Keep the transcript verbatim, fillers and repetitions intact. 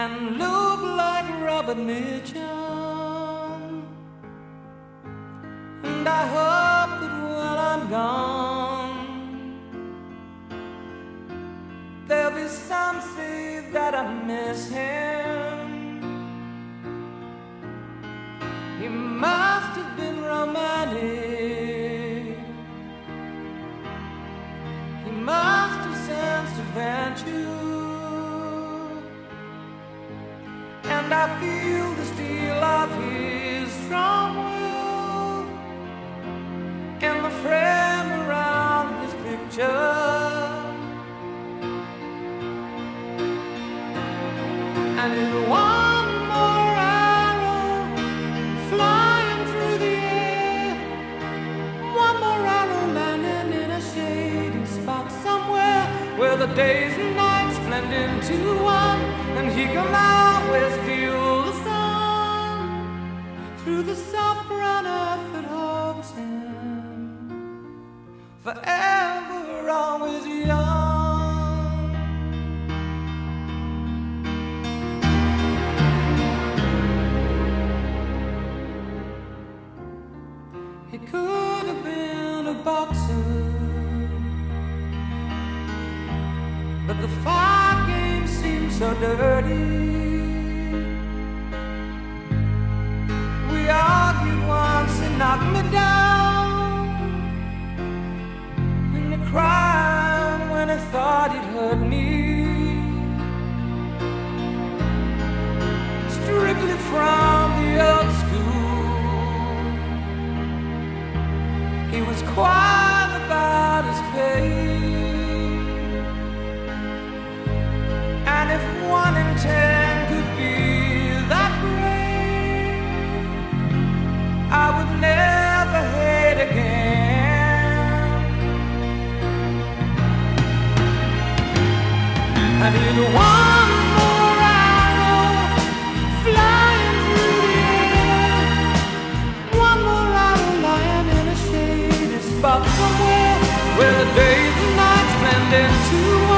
and look like Robert Mitchum. And I hope that while I'm gone, there'll be some say that I miss him. He must have been romantic. He must have sensed adventure. And I feel the steel of his strong will in the frame around his picture. And in one more arrow flying through the air, one more arrow landing in a shady spot somewhere where the days and nights blend into one, and he can always feel the sun through the soft brown earth that holds him forever always young. He could have been a boxer, but the fight game seemed so dirty. We argued once, he knocked me down, and he cried when he thought he'd hurt me. Strictly from the old school, he was quiet about his pain. And if one in ten could be that brave, I would never hate again. I need one more arrow flying through the air, one more arrow lying in a shady spot somewhere where the days and nights blend into one.